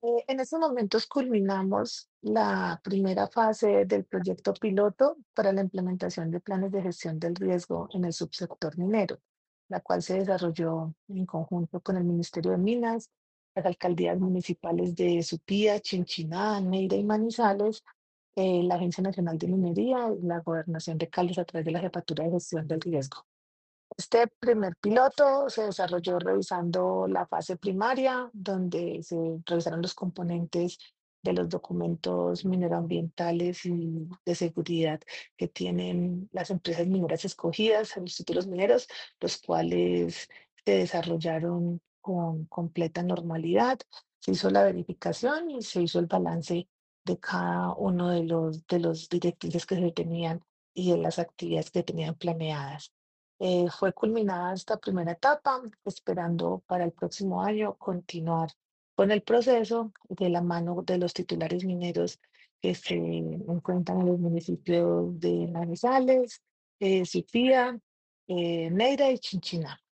En estos momentos culminamos la primera fase del proyecto piloto para la implementación de planes de gestión del riesgo en el subsector minero, la cual se desarrolló en conjunto con el Ministerio de Minas, las alcaldías municipales de Supía, Chinchiná, Neira y Manizales, la Agencia Nacional de Minería y la Gobernación de Caldas a través de la Jefatura de Gestión del Riesgo. Este primer piloto se desarrolló revisando la fase primaria, donde se revisaron los componentes de los documentos mineroambientales y de seguridad que tienen las empresas mineras escogidas en los títulos mineros, los cuales se desarrollaron con completa normalidad. Se hizo la verificación y se hizo el balance de cada uno de los directrices que se tenían y de las actividades que tenían planeadas. Fue culminada esta primera etapa, esperando para el próximo año continuar con el proceso de la mano de los titulares mineros que se encuentran en los municipios de Manizales, Sofía, Neira y Chinchiná.